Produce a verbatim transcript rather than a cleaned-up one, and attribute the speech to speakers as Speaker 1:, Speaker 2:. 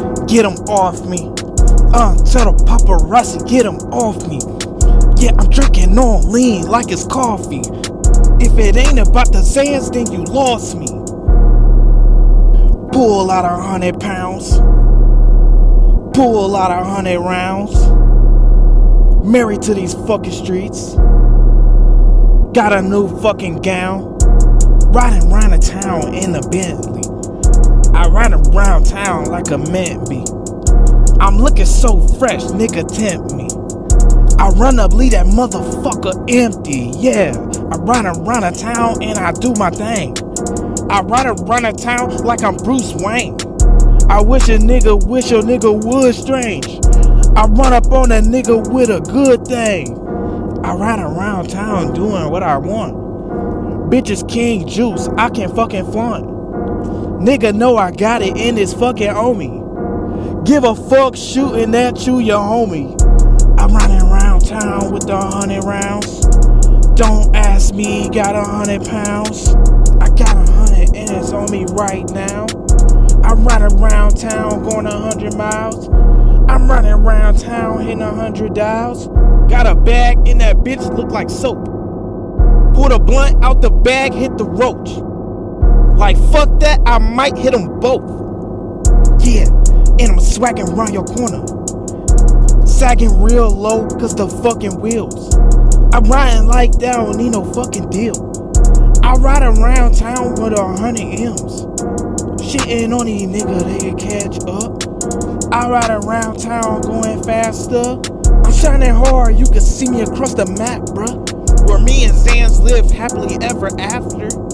Speaker 1: get him off me. Uh, tell the paparazzi, get him off me. Yeah, I'm drinking on lean like it's coffee. If it ain't about the Zans, then you lost me. Pull out a hundred pounds. Pull out a hundred rounds. Married to these fucking streets. Got a new fucking gown. Riding around the town in a Bentley. I ride around town like a mint bee. I'm looking so fresh, nigga, tempt me. I run up, leave that motherfucker empty, yeah. I ride around the town and I do my thing. I ride around the town like I'm Bruce Wayne. I wish a nigga wish a nigga would strange. I run up on a nigga with a good thing. I ride around town doing what I want. Bitches king juice, I can fucking flaunt. Nigga know I got it and it's fucking on me. Give a fuck shooting at you, your homie. I'm riding around town with a hundred rounds. Don't ask me, got a hundred pounds. I got a hundred and it's on me right now. I'm riding around town going a hundred miles. I'm running around town hitting a hundred dials. Got a bag and that bitch look like soap. Pull the blunt out the bag, hit the roach. Like fuck that, I might hit them both. Yeah, and I'm swagging around your corner. Sagging real low cause the fucking wheels. I'm riding like that, I don't need no fucking deal. I ride around town with a hundred M's. Shitting on these niggas, they can catch up. I ride around town going faster. I'm shining hard, you can see me across the map, bruh. Where me and Zans live happily ever after.